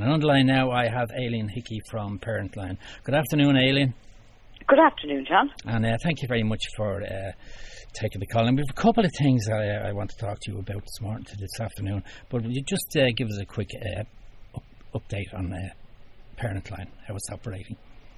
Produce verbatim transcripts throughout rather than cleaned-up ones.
And on the line now I have Aileen Hickey from Parent Line. Good afternoon, Aileen. Good afternoon, John. And uh, thank you very much for uh, taking the call. And we have a couple of things I, I want to talk to you about this morning, to this afternoon. But will you just uh, give us a quick uh, up, update on uh, Parent Line, how it's operating?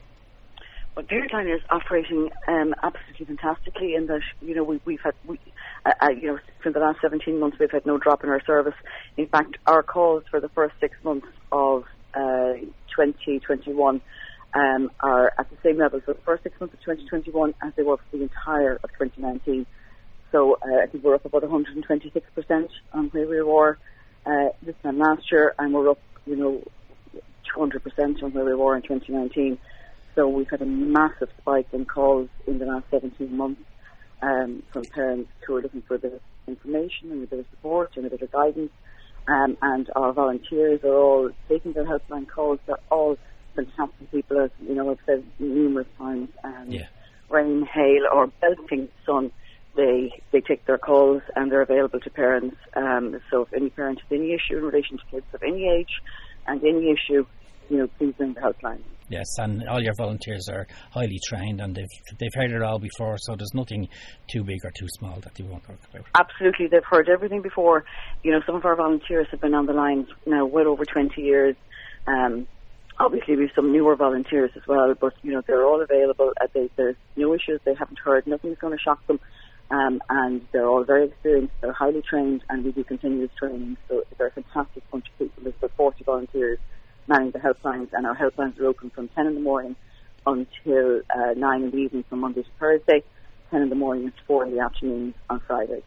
Well, Parent Line is operating um, absolutely fantastically in that, you know, we, we've had, we, uh, uh, you know, for the last seventeen months we've had no drop in our service. In fact, our calls for the first six months of uh, twenty twenty-one um, are at the same level for the first six months of twenty twenty-one as they were for the entire of twenty nineteen. So uh, I think we're up about one hundred twenty-six percent on where we were uh, this time last year, and we're up, you know, two hundred percent on where we were in twenty nineteen. So we've had a massive spike in calls in the last seventeen months um, from parents who are looking for a bit of information and a bit of support and a bit of guidance. Um, and our volunteers are all taking their helpline calls. They're all fantastic people, as you know, I've said numerous times. Um, yeah. Rain, hail, or belting sun, they they take their calls and they're available to parents. Um, so if any parent has any issue in relation to kids of any age and any issue, you know, please ring the helpline. Yes, and all your volunteers are highly trained, and they've they've heard it all before, so there's nothing too big or too small that they won't talk about. Absolutely, they've heard everything before. You know, some of our volunteers have been on the line now well over twenty years. Um, obviously, we have some newer volunteers as well, but, you know, they're all available. Uh, they, there's no issues, they haven't heard, nothing's going to shock them. Um, and they're all very experienced, they're highly trained, and we do continuous training. So they're a fantastic bunch of people. There's about forty volunteers manning the helplines, and our helplines are open from ten in the morning until uh, nine in the evening from Monday to Thursday, ten in the morning to four in the afternoon on Friday.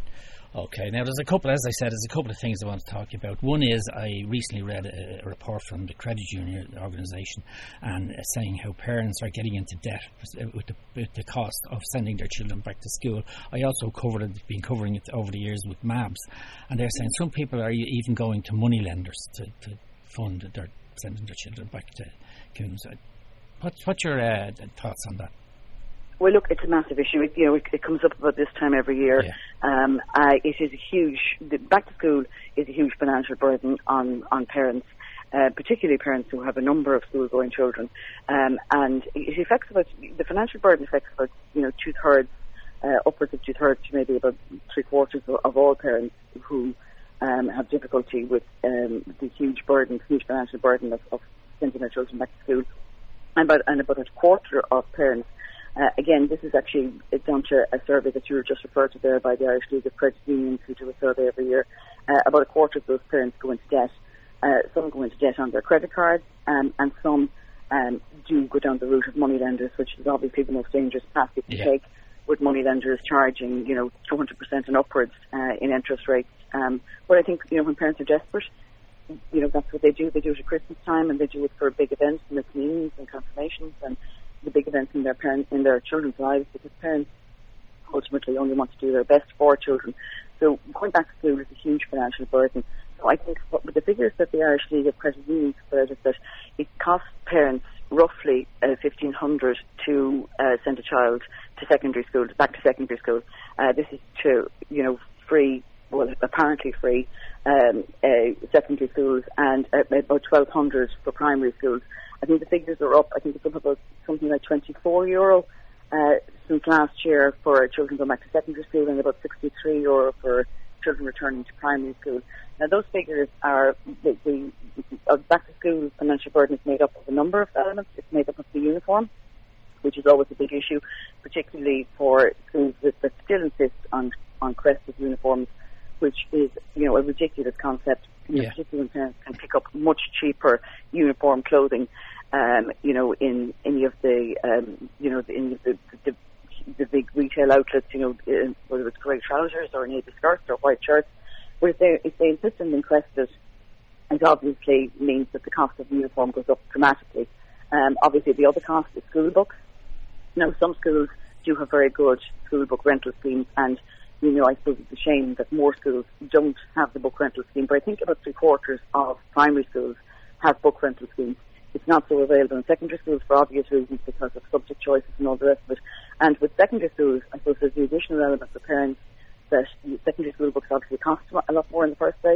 Okay, now there's a couple, as I said, there's a couple of things I want to talk about. One is I recently read a, a report from the Credit Union organisation and uh, saying how parents are getting into debt with the, with the cost of sending their children back to school. I also covered it, been covering it over the years with M A Bs, and they're saying some people are even going to money lenders to, to fund that they're sending their children back to schools. What's, what's your uh, thoughts on that? Well, look, it's a massive issue. It, you know, it, it comes up about this time every year. Yeah. Um, uh, it is a huge, the, back to school is a huge financial burden on, on parents, uh, particularly parents who have a number of school-going children. Um, and it affects about, the financial burden affects about, you know, two-thirds, uh, upwards of two-thirds to maybe about three-quarters of, of all parents who um, have difficulty with um, the huge burden, huge financial burden of, of sending their children back to school. And about, and about a quarter of parents, Uh, again, this is actually down to a survey that you were just referred to there by the Irish League of Credit Unions, who do a survey every year. Uh, about a quarter of those parents go into debt. Uh, some go into debt on their credit cards, um, and some um, do go down the route of money lenders, which is obviously the most dangerous path you can yeah. take, with money lenders charging, you know, two hundred percent and upwards uh, in interest rates. Um, but I think, you know, when parents are desperate, you know, that's what they do. They do it at Christmas time, and they do it for big events and the communions and confirmations and the big events in their parents, in their children's lives, because parents ultimately only want to do their best for children. So going back to school is a huge financial burden. So I think what, with the figures that the Irish League of Credit Unions put out is that it costs parents roughly uh, fifteen hundred to uh, send a child to secondary school, back to secondary school. Uh, this is to, you know, free, well, apparently free um, uh, secondary schools, and uh, about twelve hundred for primary schools. I think the figures are up. I think it's up about something like twenty-four euro uh, since last year for children going back to secondary school, and about sixty-three euro for children returning to primary school. Now, those figures are, the, the uh, back to school financial burden is made up of a number of elements. It's made up of the uniform, which is always a big issue, particularly for schools that, that still insist on, on crested uniforms, which is, you know, a ridiculous concept. You know, yeah. particularly when parents can pick up much cheaper uniform clothing, um, you know, in any of the, um, you know, in the, the, the big retail outlets, you know, in, whether it's grey trousers or navy skirts or white shirts. But if they, if they insist on being crested, it obviously means that the cost of the uniform goes up dramatically. Um, obviously, the other cost is school books. Now, some schools do have very good school book rental schemes, and you know, I suppose it's a shame that more schools don't have the book rental scheme, but I think about three quarters of primary schools have book rental schemes. It's not so available in secondary schools for obvious reasons, because of subject choices and all the rest of it. And with secondary schools, I suppose there's the additional element for parents that secondary school books obviously cost a lot more in the first place,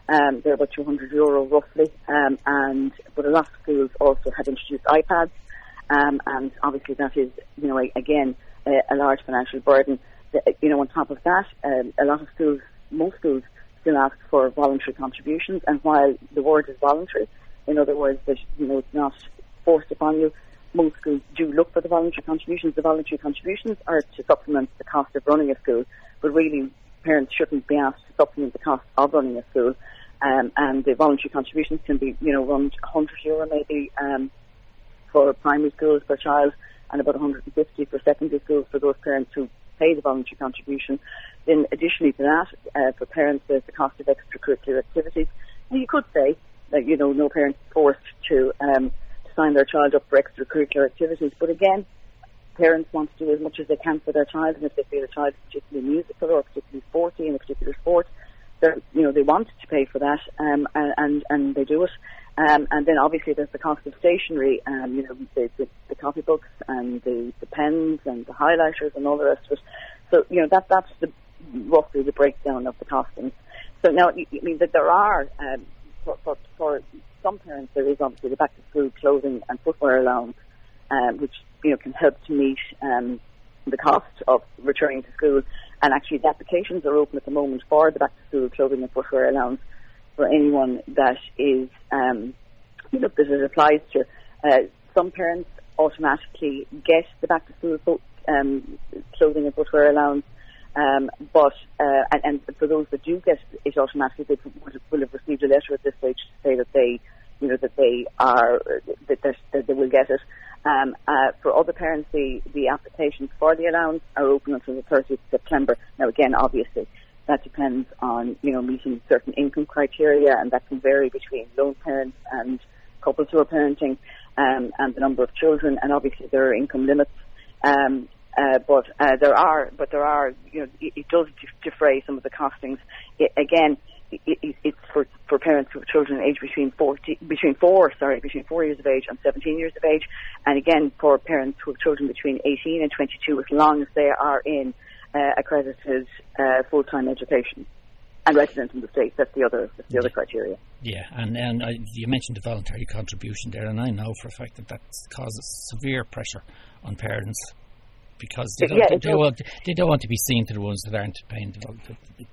Um, they're about two hundred euro roughly, um, and but a lot of schools also have introduced iPads, um, and obviously that is, you know, a, again, a, a large financial burden. The, you know, on top of that, um, a lot of schools, most schools, still ask for voluntary contributions, and while the word is voluntary, in other words, that, you know, it's not forced upon you, most schools do look for the voluntary contributions. The voluntary contributions are to supplement the cost of running a school, but really parents shouldn't be asked to supplement the cost of running a school. Um, and the voluntary contributions can be, you know, around one hundred euro maybe um, for primary schools per child, and about one hundred fifty for secondary schools for those parents who pay the voluntary contribution. Then additionally to that, uh, for parents, there's the cost of extracurricular activities. And you could say that, you know, no parent is forced to, um, to sign their child up for extracurricular activities. But again, parents want to do as much as they can for their child, and if they feel a child is particularly musical or particularly sporty in a particular sport, they're, you know, they want to pay for that, um, and, and, and they do it. Um, and then obviously there's the cost of stationery, um, you know, the, the, the copybooks and the, the pens and the highlighters and all the rest of it. So, you know, that that's the, roughly the breakdown of the costings. So now, I mean, that there are, um, for, for, for some parents, there is obviously the back-to-school clothing and footwear allowance, um, which, you know, can help to meet um, the cost of returning to school. And actually the applications are open at the moment for the back-to-school clothing and footwear allowance for anyone that is, um, you know, that it applies to. Uh, some parents automatically get the back-to-school fo- um, clothing and footwear allowance, um, but uh, and, and for those that do get it automatically, they will have received a letter at this stage to say that they, you know, that they are that, that, that they will get it. Um, uh, for other parents, the, the applications for the allowance are open until the thirtieth of September. Now, again, obviously, that depends on, you know, meeting certain income criteria, and that can vary between lone parents and couples who are parenting, um, and the number of children, and obviously there are income limits. Um, uh, but uh, there are, but there are, you know, it, it does defray some of the costings. It, again, it, it, it's for, for parents who have children aged between forty, between four, sorry, between four years of age and seventeen years of age, and again for parents who have children between eighteen and twenty-two, as long as they are in Uh, accredited uh, full-time education and resident in the state. That's the other. That's the other criteria. Yeah, and and I, you mentioned the voluntary contribution there, and I know for a fact that that causes severe pressure on parents because they don't, yeah, they, don't want, they don't want to be seen to the ones that aren't paying the voluntary.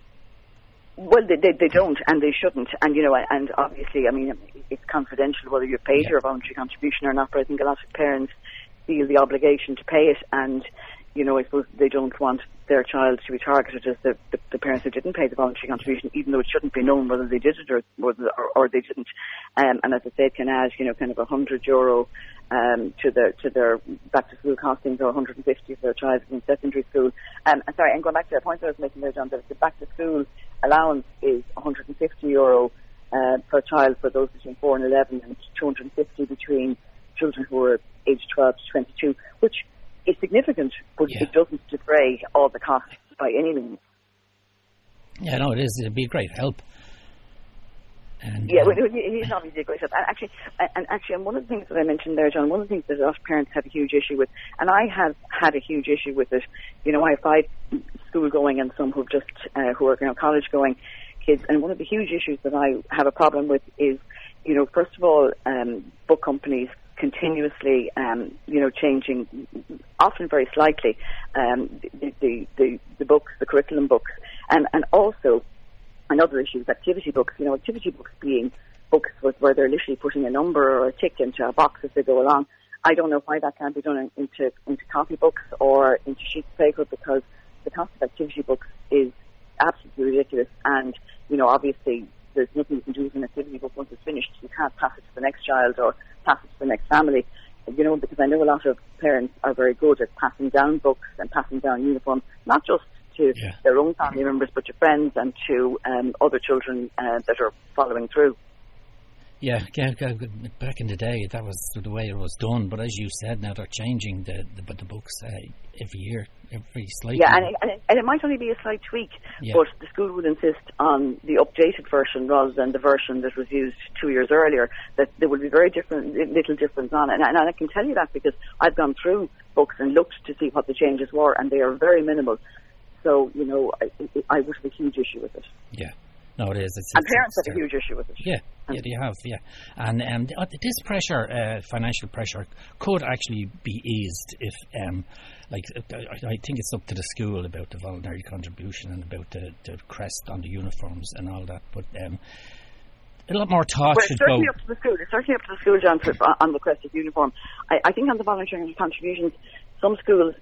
Well, they, they they don't, and they shouldn't. And you know, and obviously, I mean, it's confidential whether you've paid yeah. your voluntary contribution or not. But I think a lot of parents feel the obligation to pay it, and you know, I suppose they don't want their child to be targeted as the, the, the parents who didn't pay the voluntary contribution, even though it shouldn't be known whether they did it or whether, or, or they didn't. Um, and as I said, can add, you know, kind of a hundred euro um, to their to their back to school costings, or one hundred and fifty for their child in secondary school. Um, and sorry, and going back to the point I was making there, John, that the back to school allowance is one hundred and fifty euro uh, per child for those between four and eleven, and two hundred and fifty between children who are aged twelve to twenty-two, which is significant, but yeah. it doesn't defray all the costs by any means. Yeah, no, it is. It'd be a great help. And, yeah, um, well, it is obviously a great help. And actually, and actually, and one of the things that I mentioned there, John, one of the things that a lot of parents have a huge issue with, and I have had a huge issue with it. You know, I have five school-going and some who've just uh, who are, you know, college-going kids, and one of the huge issues that I have a problem with is, you know, first of all, um, book companies continuously, um, you know, changing, often very slightly, um, the, the, the, the books, the curriculum books, and, and also another issue is activity books. You know, activity books being books with, where they're literally putting a number or a tick into a box as they go along. I don't know why that can't be done in, into into copybooks or into sheets of paper, because the cost of activity books is absolutely ridiculous, and, you know, obviously there's nothing you can do with an activity book once it's finished. You can't pass it to the next child or pass it to the next family, you know, because I know a lot of parents are very good at passing down books and passing down uniforms, not just to yeah. their own family members, but to friends and to um, other children uh, that are following through. Yeah, back in the day, that was the way it was done. But as you said, now they're changing the the, the books uh, every year, every slightly. Yeah, and it, and, it, and it might only be a slight tweak, yeah. but the school would insist on the updated version rather than the version that was used two years earlier. That there would be very different, little difference on it. And, and I can tell you that because I've gone through books and looked to see what the changes were, and they are very minimal. So, you know, I, I would have a huge issue with it. Yeah. No, it is. It's, and it's, parents it's have a huge issue with it. Yeah, yeah, they have, yeah. And um, this pressure, uh, financial pressure, could actually be eased if, um, like, I think it's up to the school about the voluntary contribution and about the, the crest on the uniforms and all that. But um, a lot more thought well, should it's certainly go. Up to the school. It's certainly up to the school, John, for, on the crested uniform. I, I think on the voluntary contributions, some schools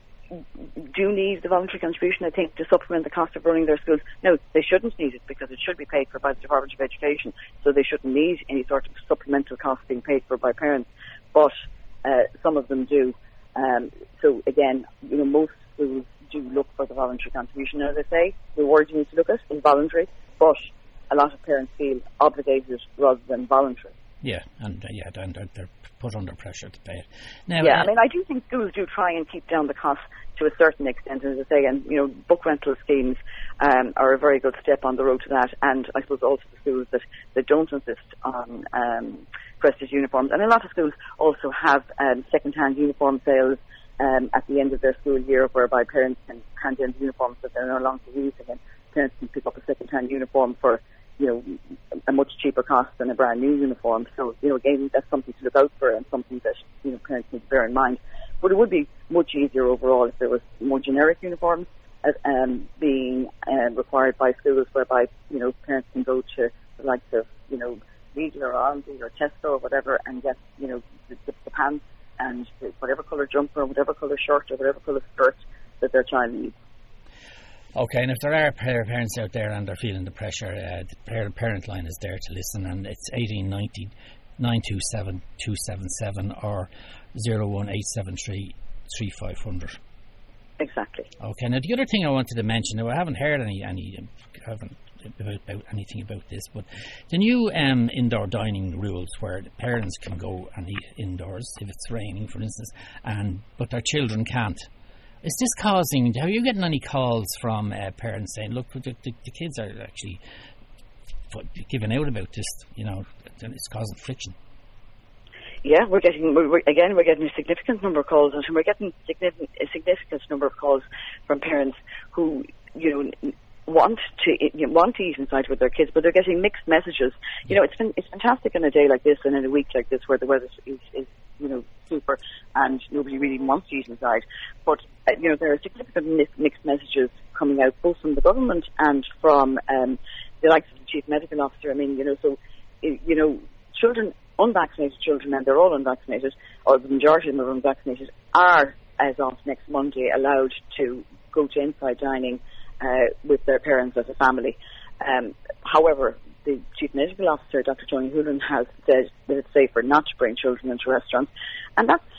do need the voluntary contribution, I think, to supplement the cost of running their schools. No, they shouldn't need it because it should be paid for by the Department of Education, so they shouldn't need any sort of supplemental cost being paid for by parents. But uh, some of them do. Um, so again, you know, most schools do look for the voluntary contribution. As I say, the word you need to look at is voluntary, but a lot of parents feel obligated rather than voluntary. Yeah, and uh, yeah, and they're, they're put under pressure to pay it. Now, yeah, uh, I mean, I do think schools do try and keep down the cost to a certain extent, as I say, and you know, book rental schemes um, are a very good step on the road to that. And I suppose also the schools that, that don't insist on um, crested uniforms, and a lot of schools also have um, second-hand uniform sales um, at the end of their school year, whereby parents can hand in uniforms that they're no longer using, and parents can pick up a second-hand uniform for, you know, a much cheaper cost than a brand new uniform. So, you know, again, that's something to look out for and something that, you know, parents need to bear in mind. But it would be much easier overall if there was more generic uniforms as, um, being uh, required by schools, whereby, you know, parents can go to the likes of, you know, Lidl or Aldi or Tesco or whatever and get, you know, the, the, the pants and the, whatever colour jumper, whatever colour shirt or whatever colour skirt that their child needs. Okay, and if there are parents out there and they're feeling the pressure, uh, the parent line is there to listen, and it's eighteen ninety, nine two seven, two seven seven or zero one eight seven three, three five zero zero. Exactly. Okay, now the other thing I wanted to mention, now I haven't heard any, any I haven't about, about anything about this, but the new um, indoor dining rules where the parents can go and eat indoors if it's raining, for instance, and but their children can't. Is this causing, are you getting any calls from uh, parents saying, look, the, the, the kids are actually giving out about this, you know, it's causing friction? Yeah, we're getting, we're, again, we're getting a significant number of calls, and we're getting significant, a significant number of calls from parents who, you know, want to you know, want to eat inside with their kids, but they're getting mixed messages. You know, it's been it's fantastic on a day like this and in a week like this where the weather is, is you know, super and nobody really wants to eat inside. But uh, you know, there are significant mixed messages coming out both from the government and from um, the likes of the chief medical officer. I mean, you know, so you know, children, unvaccinated children, and they're all unvaccinated, or the majority of them are unvaccinated, are as of next Monday allowed to go to inside dining Uh, with their parents as a family. Um, however, the Chief Medical Officer, Doctor Tony Hoolan, has said that it's safer not to bring children into restaurants, and that's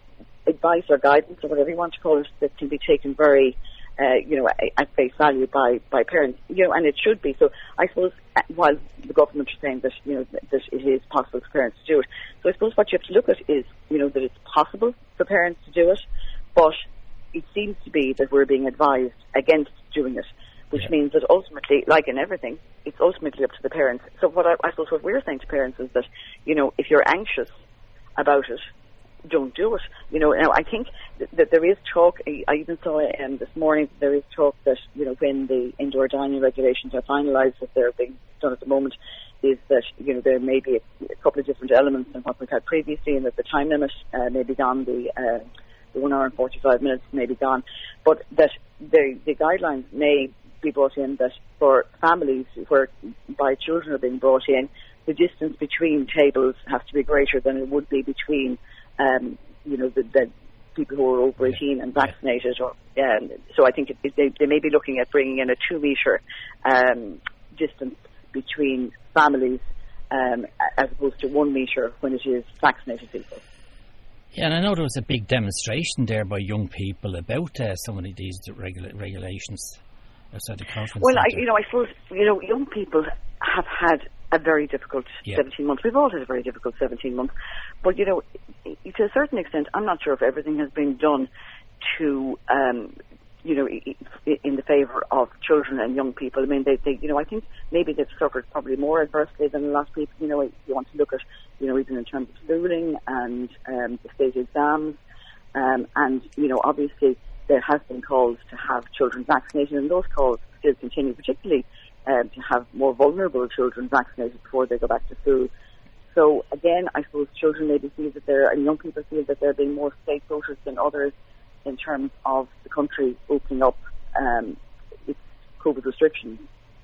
advice or guidance or whatever you want to call it that can be taken very, uh, you know, at face value by, by parents, you know, and it should be. So I suppose while the government is saying that, you know, that it is possible for parents to do it, so I suppose what you have to look at is, you know, that it's possible for parents to do it, but it seems to be that we're being advised against doing it, which yeah. means that ultimately, like in everything, it's ultimately up to the parents. So what I, I suppose what we're saying to parents is that, you know, if you're anxious about it, don't do it. You know, now I think that, that there is talk, I even saw um, this morning, there is talk that, you know, when the indoor dining regulations are finalised, that they're being done at the moment, is that, you know, there may be a, a couple of different elements than what we've had previously, and that the time limit uh, may be gone, the uh, the one hour and forty-five minutes may be gone, but that the, the guidelines may be brought in that for families whereby children are being brought in, the distance between tables has to be greater than it would be between, um, you know, the, the people who are over eighteen and vaccinated. Or um, so I think it, it, they, they may be looking at bringing in a two metre um, distance between families um, as opposed to one metre when it is vaccinated people. Yeah, and I know there was a big demonstration there by young people about uh, some of these regula- regulations outside the conference Well, I, centre. you know, I suppose, you know, young people have had a very difficult yeah. seventeen months. We've all had a very difficult seventeen months. But, you know, to a certain extent, I'm not sure if everything has been done to, um, you know, in the favour of children and young people. I mean, they, they, you know, I think maybe they've suffered probably more adversely than a lot of people. You know, you want to look at, you know, even in terms of schooling and um, the state exams. Um, and, you know, obviously there has been calls to have children vaccinated, and those calls still continue, particularly uh, to have more vulnerable children vaccinated before they go back to school. So again, I suppose children maybe feel that they're, and young people feel that they're being more state voters than others in terms of the country opening up um, its COVID restrictions.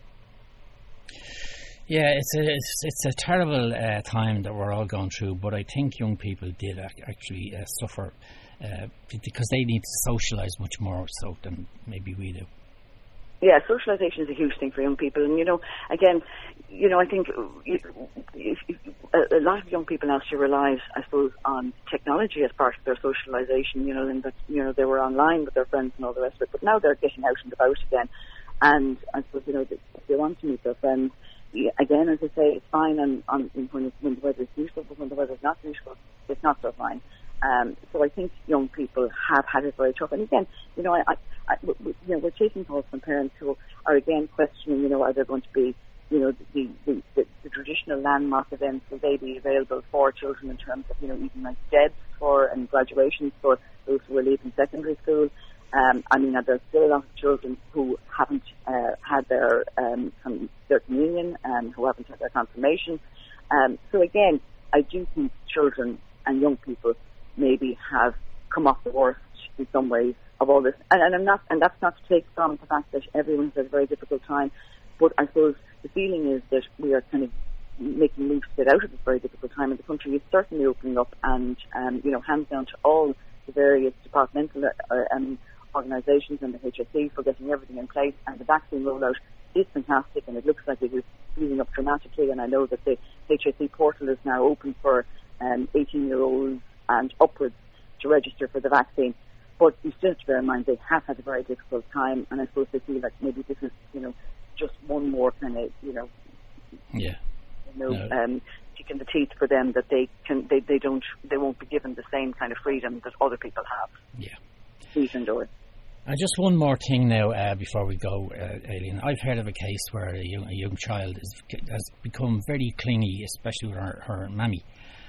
Yeah, it's a it's, it's a terrible uh, time that we're all going through, but I think young people did ac- actually uh, suffer uh, because they need to socialise much more so than maybe we do. Yeah, socialisation is a huge thing for young people, and you know, again, you know, I think if, if, if, a lot of young people now still rely, I suppose, on technology as part of their socialisation. You know, and that you know they were online with their friends and all the rest of it, but now they're getting out and about again, and I suppose you know if they want to meet their friends. Again, as I say, it's fine on, on when, when the weather is beautiful, but when the weather is not beautiful, it's not so fine. Um, so I think young people have had it very tough. And again, you know, I, I, I, you know, we're taking calls from parents who are again questioning, you know, are there going to be, you know, the, the, the, the traditional landmark events, will they be available for children in terms of, you know, even like debs for and graduations for those who are leaving secondary school. Um, I mean, there's still a lot of children who haven't uh, had their um, their communion, and who haven't had their confirmation. Um, so again, I do think children and young people maybe have come off the worst in some ways of all this. And, and I'm not, and that's not to take from the fact that everyone's had a very difficult time. But I suppose the feeling is that we are kind of making moves to get out of this very difficult time, and the country is certainly opening up. And um, you know, hands down to all the various departmental uh, um, organisations and the H S E for getting everything in place, and the vaccine rollout is fantastic, and it looks like it is speeding up dramatically. And I know that the H S E portal is now open for um, eighteen-year-olds and upwards to register for the vaccine. But you still have to bear in mind they have had a very difficult time, and I suppose they feel like maybe this is, you know, just one more kind of, you know, yeah, you know, no. um, kick in the teeth for them that they can, they, they don't, they won't be given the same kind of freedom that other people have. Yeah. Please endure. Uh, just one more thing now uh, before we go, uh, Aileen. I've heard of a case where a young, a young child is, has become very clingy, especially with her, her mammy,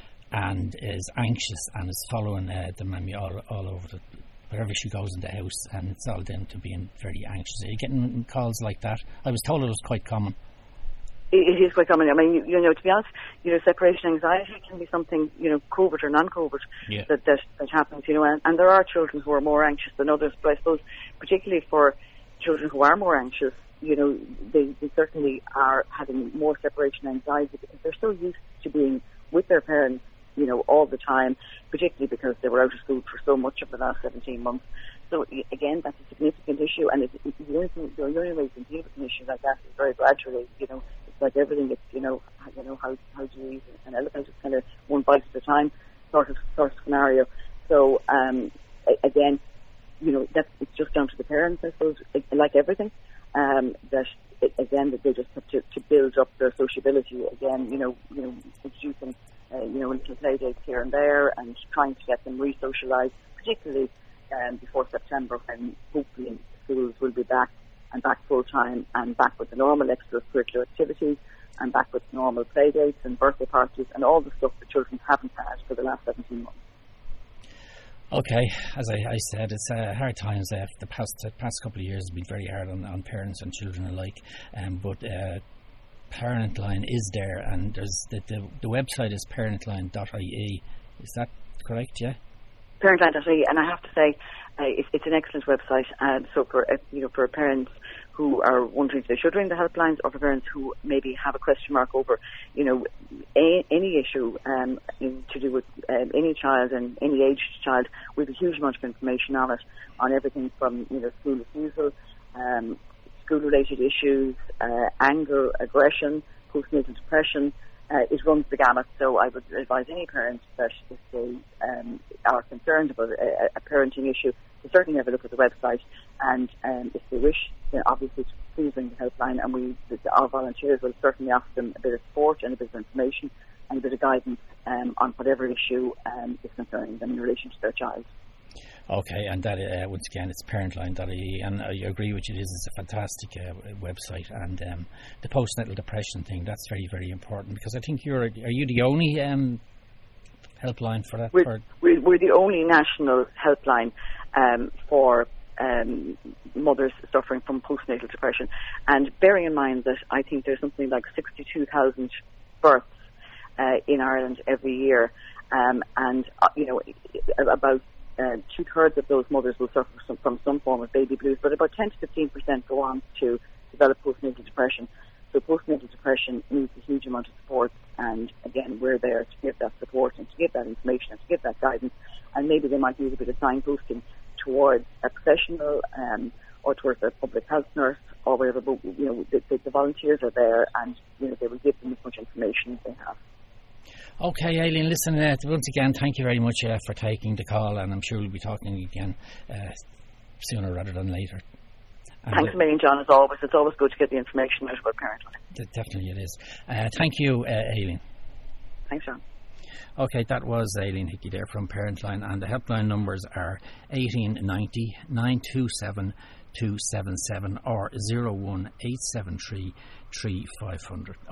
and is anxious and is following uh, the mammy all, all over the, wherever she goes in the house, and it's all down to being very anxious. Are you getting calls like that? I was told it was quite common. It is quite common. I mean, you, you know, to be honest, you know, separation anxiety can be something, you know, covert or non-covert yeah. that, that that happens, you know, and, and there are children who are more anxious than others, but I suppose particularly for children who are more anxious, you know, they, they certainly are having more separation anxiety because they're so used to being with their parents, you know, all the time, particularly because they were out of school for so much of the last seventeen months. So again, that's a significant issue, and it's, it's the, only thing, the only way you can deal with an issue like that is very gradually. You know, it's like everything. It's, you know, you know how how do you eat an elephant? It's kind of one bite at a time, sort of sort of scenario. So um, again, you know, that's it's just down to the parents, I suppose. Like everything, um, that again that they just have to, to build up their sociability again. You know, you know, introducing uh, you know little play dates here and there, and trying to get them re-socialised, particularly. Um, before September, when hopefully schools will be back and back full time and back with the normal extracurricular activities and back with normal play dates and birthday parties and all the stuff that children haven't had for the last seventeen months. Okay, as I, I said, it's uh, hard times. Uh, the past the past couple of years have been very hard on, on parents and children alike. Um, but uh, Parentline is there, and there's the, the the website is parentline dot I E. Is that correct? Yeah. Parentline dot I E, and I have to say, uh, it's, it's an excellent website. Uh, so for uh, you know, for parents who are wondering if they should ring the helplines, or for parents who maybe have a question mark over, you know, a, any issue um, in, to do with um, any child and any aged child, we have a huge amount of information on it, on everything from, you know, school refusal, um, school-related issues, uh, anger, aggression, postnatal depression. Uh, it runs the gamut, so I would advise any parents that if they um, are concerned about a, a parenting issue, to certainly have a look at the website, and um, if they wish, then obviously please ring the helpline, and we, our volunteers will certainly offer them a bit of support and a bit of information and a bit of guidance um, on whatever issue um, is concerning them in relation to their child. Okay, and that uh, once again, it's parentline dot I E, and I agree with you, it is a fantastic uh, website, and um, the postnatal depression thing, that's very, very important, because I think you're, are you the only um, helpline for that? We're, for we're, we're the only national helpline um, for um, mothers suffering from postnatal depression. And bearing in mind that I think there's something like sixty-two thousand births uh, in Ireland every year, um, and uh, you know about uh, two thirds of those mothers will suffer some, from some form of baby blues, but about ten to fifteen percent go on to develop postnatal depression. So postnatal depression needs a huge amount of support, and again, we're there to give that support and to give that information and to give that guidance, and maybe they might need a bit of signposting towards a professional um, or towards a public health nurse or whatever, but you know, the, the, the volunteers are there, and you know, they will give them as much information as they have. Okay, Aileen, listen, uh, once again, thank you very much uh, for taking the call, and I'm sure we'll be talking again uh, sooner rather than later. And Thanks a million, John, as always. It's always good to get the information out about Parentline. Definitely it is. Uh, thank you, uh, Aileen. Thanks, John. Okay, that was Aileen Hickey there from Parentline, and the helpline numbers are eighteen ninety, nine two seven, two seven seven or zero one eight seven three, three five zero zero.